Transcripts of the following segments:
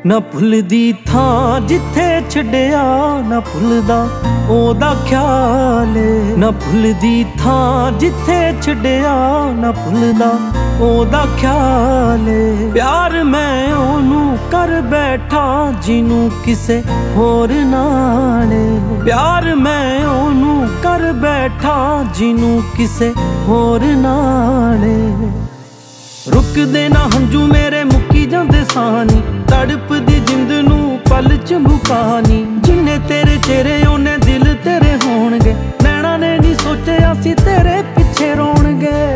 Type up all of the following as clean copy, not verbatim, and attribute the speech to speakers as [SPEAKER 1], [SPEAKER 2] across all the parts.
[SPEAKER 1] ਨਾ ਭੁੱਲਦੀ ਥਾਂ ਜਿੱਥੇ ਛੱਡਿਆ, ਨਾ ਭੁੱਲਦਾ ਉਹਦਾ ਖਿਆਲ। ਨਾ ਭੁੱਲਦੀ ਥਾਂ ਜਿੱਥੇ ਛੱਡਿਆ, ਨਾ ਭੁੱਲਦਾ ਉਹਦਾ ਖਿਆਲ। ਪਿਆਰ ਮੈਂ ਉਹਨੂੰ ਕਰ ਬੈਠਾ ਜਿਹਨੂੰ ਕਿਸੇ ਹੋਰ ਨਾਲ। ਪਿਆਰ ਮੈਂ ਉਹਨੂੰ ਕਰ ਬੈਠਾ ਜਿਹਨੂੰ ਕਿਸੇ ਹੋਰ ਨਾਲ। ਰੁਕਦੇ ਨਾ ਹੰਝੂ ਮੇਰੇ ਮੁੱਕੀ ਜਾਂਦੇ ਸਾਨੀ, ਤੜਪਦੀ ਜਿੰਦ ਨੂੰ ਪਲ ਚ ਮੁਕਾਨੀ। ਜਿੰਨੇ ਤੇਰੇ ਚਿਹਰੇ ਉਹਨੇ ਦਿਲ ਤੇਰੇ ਹੋਣਗੇ, ਨੈਣਾ ਨੇ ਨਹੀਂ ਸੋਚਿਆ ਸੀ ਤੇਰੇ ਪਿੱਛੇ ਰੋਣਗੇ।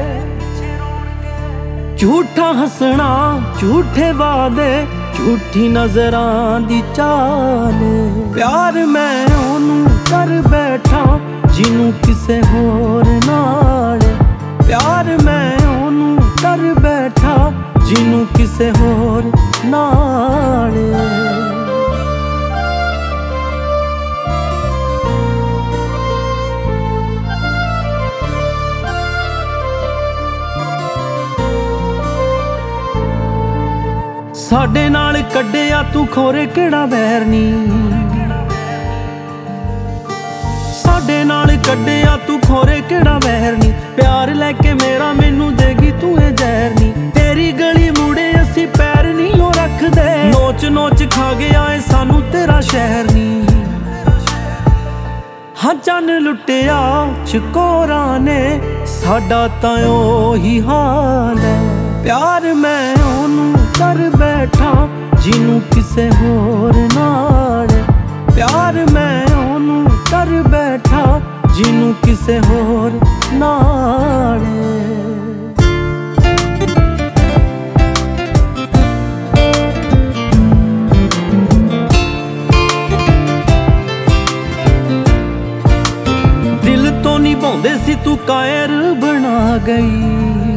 [SPEAKER 1] ਝੂਠਾ ਹੱਸਣਾ, ਝੂਠੇ ਵਾਅਦੇ, ਝੂਠੀ ਨਜ਼ਰਾਂ ਦੀ ਚਾਲ। ਪਿਆਰ ਮੈਂ ਉਹਨੂੰ ਕਰ ਬੈਠਾ ਜਿਹਨੂੰ ਕਿਸੇ ਹੋਰ ਨਾਲ। ਪਿਆਰ ਮੈਂ ਉਹਨੂੰ ਕਰ ਬੈਠਾ ਜਿਹਨੂੰ ਕਿਸੇ ਹੋਰ ਨਾਲ। ਸਾਡੇ ਨਾਲ ਕੱਢਿਆ ਤੂੰ ਖੋਰੇ ਕਿਹੜਾ ਵੈਰ ਨੀ, ਸਾਡੇ ਨਾਲ ਕੱਢਿਆ ਤੂੰ ਖੋਰੇ ਕਿਹੜਾ ਵੈਰ ਨੀ। ਪਿਆਰ ਲੈ ਕੇ ਮੇਰਾ ਮੈਨੂੰ ਦੇਗੀ ਤੂੰ ਇਹ ਜ਼ਹਿਰ ਨੀ। ਤੇਰੀ ਗਲੀ ਮੁੜੇ ਅਸੀਂ ਪੈਰ ਨਹੀਂ ਉਹ ਰੱਖਦੇ, ਨੋਚ ਨੋਚ ਖਾ ਗਿਆ ਏ ਸਾਨੂੰ ਤੇਰਾ ਸ਼ਹਿਰ ਨੀ। ਹਾਂ ਚੰਨ ਲੁੱਟਿਆ ਚਕੋਰਾਂ ਨੇ, ਸਾਡਾ ਤਾਂ ਉਹੀ ਹਾਲ ਹੈ। ਪਿਆਰ ਮੈਂ ਉਹਨੂੰ ਕਰ ਬੈਠਾ ਜਿਹਨੂੰ ਕਿਸੇ ਹੋਰ ਨਾਲ। ਪਿਆਰ ਮੈਂ ਉਹਨੂੰ ਕਰ ਬੈਠਾ ਜਿਹਨੂੰ ਕਿਸੇ ਹੋਰ ਨਾਲ। ਦਿਲ ਤੋਂ ਨਿਭਾਉਂਦੇ ਸੀ ਤੂੰ ਕਾਇਰ ਬਣਾ ਗਈ,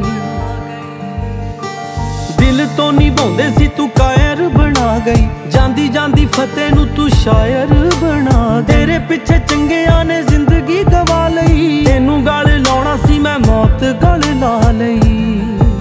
[SPEAKER 1] ਦਿਲ ਤੋਂ ਨਿਭਾਉਂਦੇ ਸੀ ਤੂੰ ਕਾਇਰ ਬਣਾ ਗਈ। ਜਾਂਦੀ ਜਾਂਦੀ ਫਤਿਹ ਨੂੰ ਤੂੰ ਸ਼ਾਇਰ ਬਣਾ। ਤੇਰੇ ਪਿੱਛੇ ਚੰਗਿਆਂ ਨੇ ਜ਼ਿੰਦਗੀ ਗਵਾ ਲਈ, ਤੈਨੂੰ ਗਲ ਲਾਉਣਾ ਸੀ ਮੈਂ ਮੌਤ ਗਲ ਲਾ ਲਈ।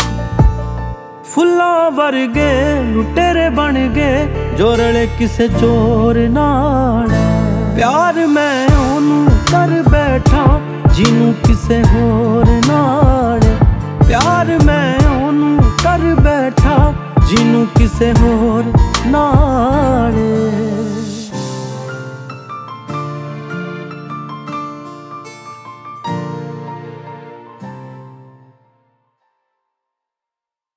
[SPEAKER 1] ਫੁੱਲਾਂ ਵਰਗੇ ਲੁਟੇਰੇ ਬਣ ਗਏ ਜੋ ਰਲੇ ਕਿਸੇ ਚੋਰ ਨਾਲ। ਪਿਆਰ ਮੈਂ ਉਹਨੂੰ ਕਰ ਬੈਠਾ ਜਿਹਨੂੰ ਕਿਸੇ ਹੋਰ ਨਾਲ। ਪਿਆਰ ਮੈਂ ਉਹਨੂੰ ਕਰ ਬੈਠਾ ਜਿਹਨੂੰ ਕਿਸੇ ਹੋਰ ਨਾਲ।